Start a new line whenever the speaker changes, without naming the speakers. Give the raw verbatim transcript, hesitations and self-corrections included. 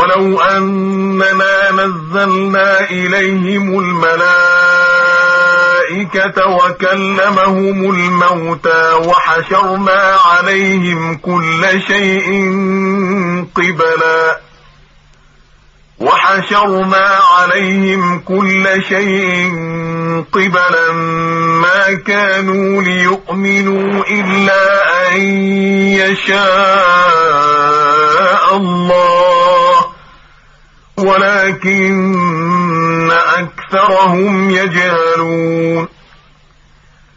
ولو أننا نزلنا إليهم الملائكة وكلمهم الموتى وحشرنا عليهم كل شيء قبلا وحشرنا عليهم كل شيء قبلا ما كانوا ليؤمنوا إلا أن يشاء الله ولكن أكثرهم يجهلون